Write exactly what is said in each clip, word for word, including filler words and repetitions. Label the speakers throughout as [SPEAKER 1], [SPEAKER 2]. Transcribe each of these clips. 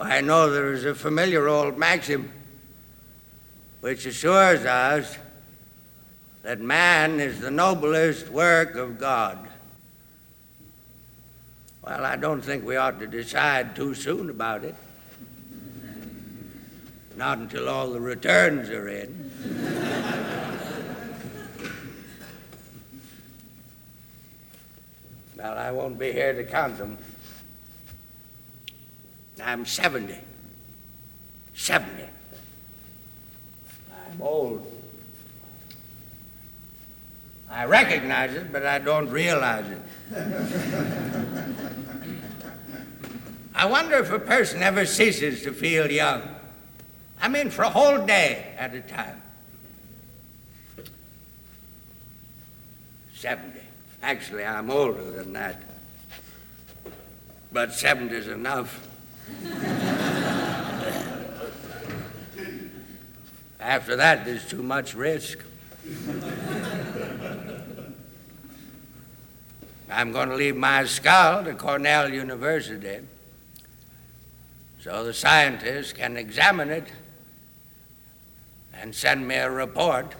[SPEAKER 1] I know there is a familiar old maxim which assures us that man is the noblest work of God. Well, I don't think we ought to decide too soon about it. Not until all the returns are in. Well, I won't be here to count them. I'm seventy. seventy. I'm old. I recognize it, but I don't realize it. I wonder if a person ever ceases to feel young. I mean, for a whole day at a time. seventy. Actually, I'm older than that. But seventy is enough. After that, there's too much risk. I'm going to leave my skull to Cornell University so the scientists can examine it and send me a report.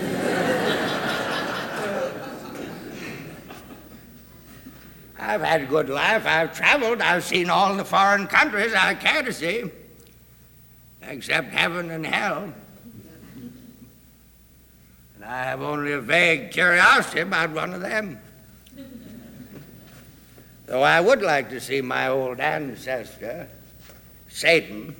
[SPEAKER 1] I've had a good life. I've traveled. I've seen all the foreign countries I care to see, except heaven and hell. And I have only a vague curiosity about one of them. Though I would like to see my old ancestor, Satan.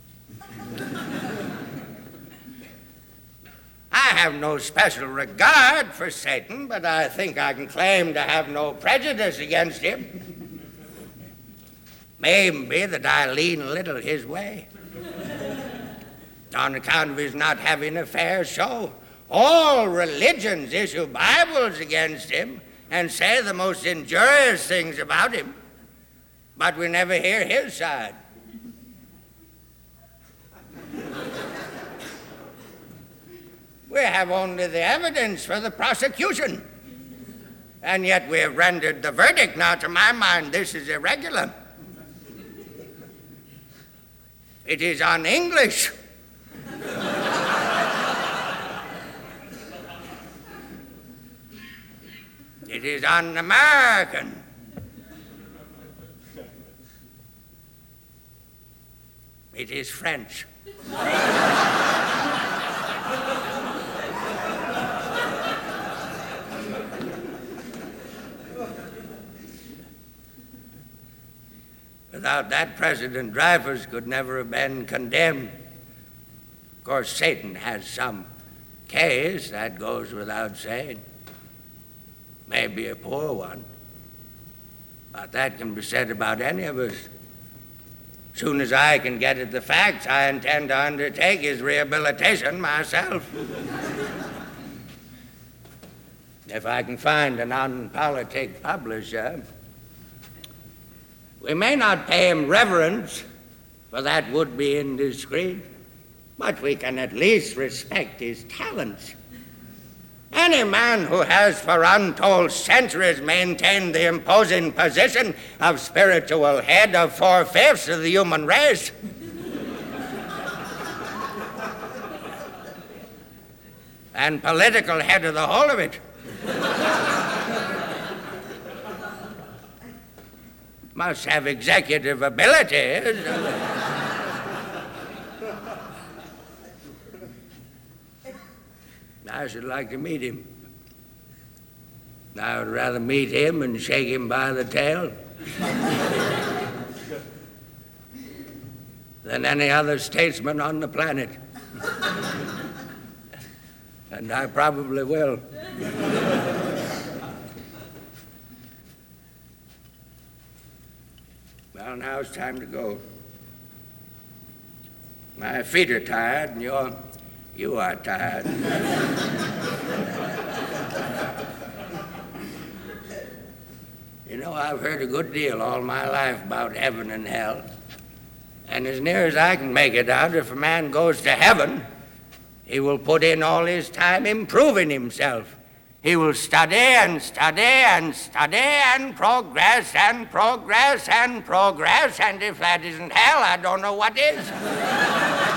[SPEAKER 1] I have no special regard for Satan, but I think I can claim to have no prejudice against him. Maybe that I lean a little his way on account of his not having a fair show. All religions issue Bibles against him and say the most injurious things about him, but we never hear his side. We have only the evidence for the prosecution, and yet we have rendered the verdict. Now, to my mind, this is irregular. It is un-English. It is un-American. It is French. Without that, President Dreyfus could never have been condemned. Of course, Satan has some case, that goes without saying. Maybe a poor one, but that can be said about any of us. As soon as I can get at the facts, I intend to undertake his rehabilitation myself. If I can find a non-politic publisher, we may not pay him reverence, for that would be indiscreet, but we can at least respect his talents. Any man who has for untold centuries maintained the imposing position of spiritual head of four-fifths of the human race and political head of the whole of it must have executive abilities. I should like to meet him. I would rather meet him and shake him by the tail than any other statesman on the planet. And I probably will. Well, now it's time to go. My feet are tired, and you're, you are tired. You know, I've heard a good deal all my life about heaven and hell. And as near as I can make it out, if a man goes to heaven, he will put in all his time improving himself He will study and study and study and progress and progress and progress, and if that isn't hell, I don't know what is.